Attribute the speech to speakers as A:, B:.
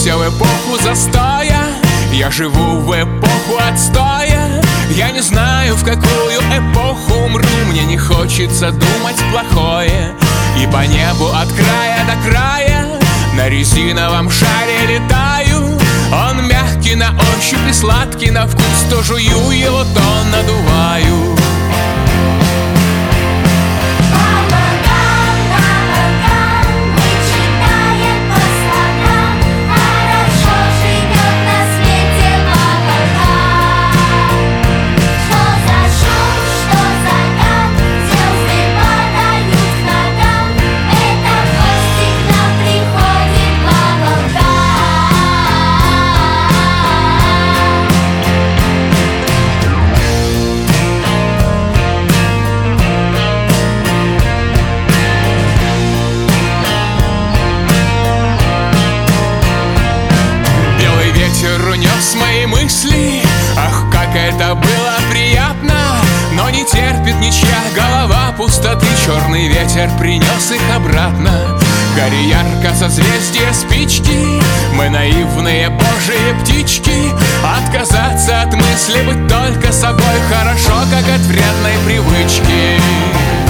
A: родился в эпоху застоя, я живу в эпоху отстоя. Я не знаю, в какую эпоху умру, мне не хочется думать плохое. И по небу от края до края на резиновом шаре летаю. Он мягкий на ощупь и сладкий на вкус, то жую его, то надуваю. Унес мои мысли, ах, как это было приятно. Но не терпит ничья голова пустоты, черный ветер принес их обратно. Гори ярко созвездие спички, мы наивные божьи птички. Отказаться от мысли быть только собой хорошо, как от вредной привычки.